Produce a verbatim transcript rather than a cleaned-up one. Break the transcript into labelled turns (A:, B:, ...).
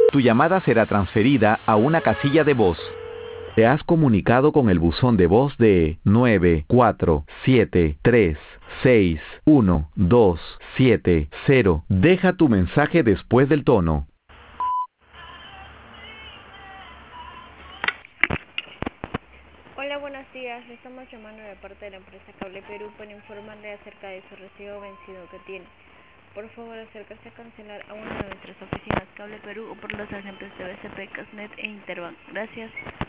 A: Tu llamada será transferida a una casilla de voz. Te has comunicado con el buzón de voz de nueve cuatro siete tres seis uno dos siete cero. Deja tu mensaje después del tono.
B: Hola, buenos días. Le estamos llamando de parte de la empresa Cable Perú para informarle acerca de su recibo vencido que tiene. Por favor, acérquese a cancelar a una de nuestras oficinas Cable Perú o por los agentes de B C P, Casnet e Interbank. Gracias.